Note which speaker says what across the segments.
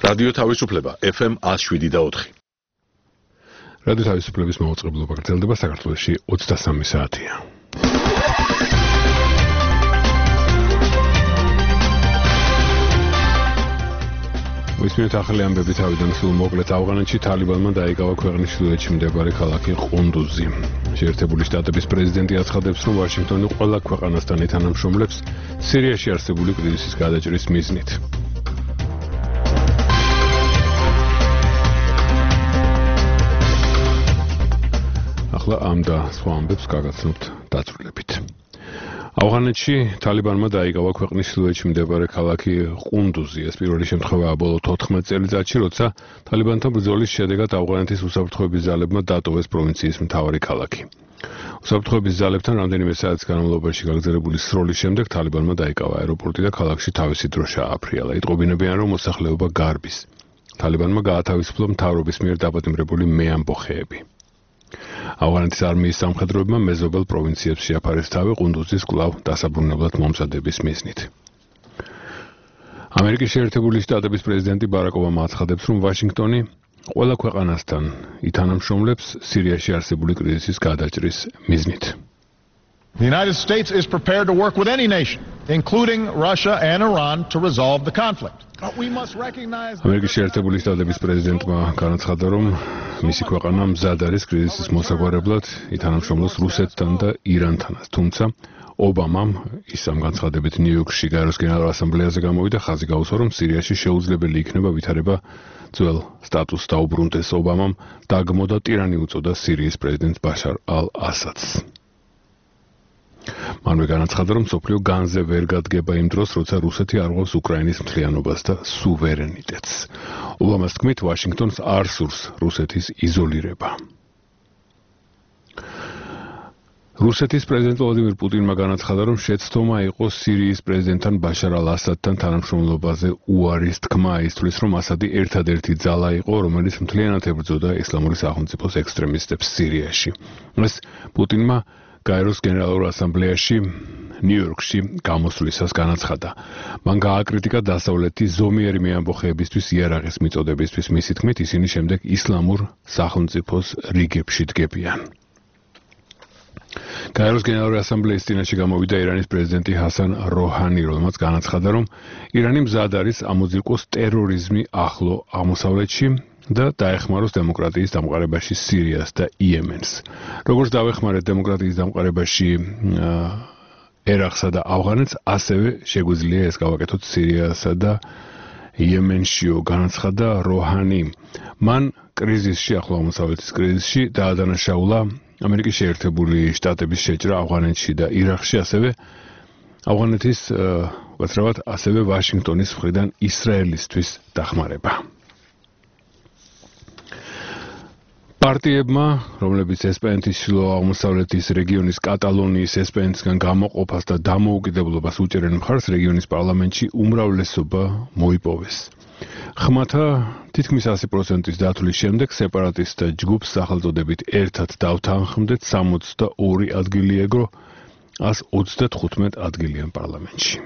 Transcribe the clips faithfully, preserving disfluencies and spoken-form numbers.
Speaker 1: რადიო თავისუფლება ეფ ემ one oh seven და four.
Speaker 2: რადიო თავისუფლების მაუწყებლობა გრძელდება საქართველოში ოცდასამი საათია. ვისმენთ ახალი ამბები თავიდან სულ მოკლედ ავღანეთში თალიბანმა დაიკავა ქვეყნის ჩრდილოეთში მდებარე ქალაქი ყუნდუზი. შეერთებული შტატების პრეზიდენტი აცხადებს, რომ ვაშინგტონი ყველა ქვეყანასთან ეთანამშრომლებს სირიაში არსებული კრიზისის გადაჭრის მიზნით. ახლა ამ და სხვა ამბებს გაგაცნობთ დაწვრილებით. ავღანეთში თალიბანმა დაიკავა ქვეყნის ჩრდილოეთში მდებარე ქალაქი ყუნდუზი. ეს პირველი შემთხვევაა ბოლო თოთხმეტ წელიწადში, როცა თალიბანთან ბრძოლის შედეგად ავღანეთის უსაფრთხოების ძალებმა დატოვეს პროვინციის მთავარი ქალაქი. უსაფრთხოების ძალებთან რამდენიმე საათის განმავლობაში გაგრძელებული სროლის შემდეგ თალიბანმა დაიკავა აეროპორტი და ქალაქში თავისი დრო შეაფრიალა. იტყობინებიან, რომ მოსახლეობა გარბის. თალიბანმა გაათავისუფლა მთავრობის მიერ დაპატიმრებული მეამბოხეები. ავღანეთის არმიის სამხედროებმა მეზობელ პროვინციებს შეაფარეს თავი ყუნდუზის კვლავ დასაბრუნებლად მომზადების მიზნით. ამერიკის შეერთებული შტატების პრეზიდენტი ბარაკ ობამა აცხადებს, რომ ვაშინგტონი ყველა ქვეყანასთან ითანამშრომლებს სირიაში არსებული კრიზისის გადაჭრის მიზნით.
Speaker 3: The United States is prepared to work with any nation, including Russia and Iran, to resolve the conflict.
Speaker 2: ამერიკის შეერთებული შტატების პრეზიდენტმა განაცხადა, რომ მისი ქვეყანა მზად არის კრიზისის მოსაგვარებლად ითანამშრომლოს რუსეთთან და ირანთანაც. თუმცა ობამამ ის ამ განცხადებით ნიუ-იორკში გაეროს გენერალურ ასამბლეაზე გამოვიდა, ხაზი გაუსვა, რომ სირიაში შეუძლებელი იქნება ვითარება ძველ სტატუსს დაუბრუნდეს. ობამამ დაგმო და ტირანი უწოდა სირიის პრეზიდენტ ბაშარ ალ-ასადს. მანვე განაცხადა, რომ მსოფლიო განზე ვერ გადგება იმ დროს, როცა რუსეთი არღვევს უკრაინის მთლიანობას და სუვერენიტეტს. ობამას თქმით, ვაშინგტონს არ სურს რუსეთის იზოლირება. რუსეთის პრეზიდენტ ვლადიმირ პუტინმა განაცხადა, რომ შეცდომა იყო სირიის პრეზიდენტთან ბაშარ ალ-ასადთან თანამშრომლობაზე უარის თქმა. ისთვის, რომ ასადი ერთადერთი ძალა იყო, რომელიც მთლიანად ებრძოდა ისლამური სახელმწიფოს ექსტრემისტებს სირიაში. ეს პუტინმა გაეროს გენერალურ ასამბლეაში ნიუ-იორკში გამოსვლისას განაცხადა. მან გააკრიტიკა დასავლეთის ზომიერი მეამბოხეებისთვის იარაღის მიწოდებისთვის. მისი თქმით, ისინი შემდეგ ისლამურ სახელმწიფოს რიგებში დგებიან. გაეროს გენერალური ასამბლეის წინაშე გამოვიდა ირანის პრეზიდენტი ჰასან როჰანი, რომელმაც განაცხადა, რომ ირანი მზად არის ამოძირკოს ტერორიზმი ახლო აღმოსავლეთში და დაეხმაროს დემოკრატიის დამყარებაში სირიას და იემენს. როგორც დაეხმარეთ დემოკრატიის დამყარებაში ერაყსა და ავღანეთს, ასევე შეგვიძლია ეს გავაკეთოთ სირიასა და იემენშიო, განაცხადა როჰანი. მან კრიზისში, ახლო აღმოსავლეთის კრიზისში დაადანაშაულა ამერიკის შეერთებული შტატების შეჭრა ავღანეთში და ირაყში, ასევე ავღანეთის უცრავად ასევე ვაშინგტონის მხრიდან ისრაელისთვის დახმარება. პარტიებმა, რომლებიც ესპანეთის ჩრდილო-აღმოსავლეთის რეგიონის კატალონიის ესპანეთისგან გამოყოფას და დამოუკიდებლობას უჭერენ მხარს, რეგიონის პარლამენტში უმრავლესობა მოიპოვეს. ხმათა თითქმის ასი პროცენტის დათვლის შემდეგ სეპარატისტთა ჯგუფს სახელწოდებით ერთად დავთანხმდეთ სამოცდაორი ადგილი ეგრო, ას ოცდათხუთმეტ ადგილიან პარლამენტში.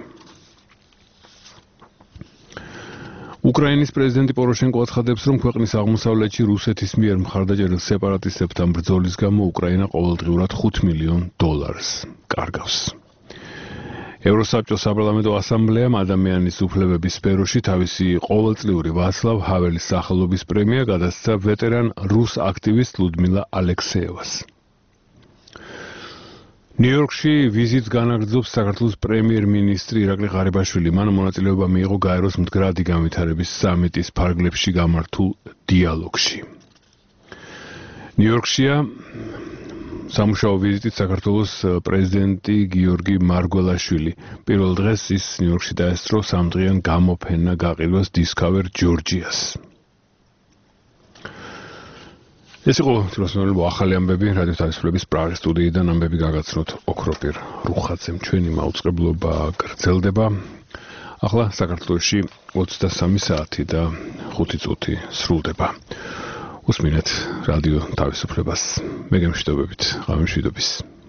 Speaker 2: უკრაინის პრეზიდენტი პოროშენკო აცხადებს, რომ ქვეყნის აღმოსავლეთში რუსეთის მიერ მხარდაჭერილ სეპარატისტებთან ბრძოლის გამო უკრაინა ყოველდღიურად ხუთ მილიონ დოლარს კარგავს. ევროსაბჭოს საპარლამენტო ასამბლეამ ადამიანის უფლებების სფეროში თავისი ყოველწლიური ვაცლავ ჰაველის სახელობის პრემია გადასცა ვეტერან რუს აქტივისტ ლუდმილა ალექსეევას. ნიუ-იორკში ვიზიტს განაგრძობს საქართველოს პრემიერ-მინისტრი ირაკლი ღარიბაშვილი. მან მონაწილეობა მიიღო გაეროს მდგრადი განვითარების სამიტის ფარგლებში გამართულ დიალოგში. ნიუ-იორკშია სამუშაო ვიზიტით საქართველოს პრეზიდენტი გიორგი მარგველაშვილი. პირველ დღეს ის ნიუ-იორკში დაესწრო სამდღიან გამოფენა გაყიდვას Discover Georgia's. ეს იყო თვითმფრინავი ახალი ამბები რადიო თავისუფლების პრაღის სტუდიიდან. ამბები გაგაცნოთ ოქროპირ რუხაძემ. ჩვენი მაუწყებლობა გრძელდება. ახლა საქართველოში ოცდასამი საათი და ხუთი წუთი სრულდება. უსმინეთ რადიო თავისუფლებას. მე გემშვიდობებით. ღამე მშვიდობის.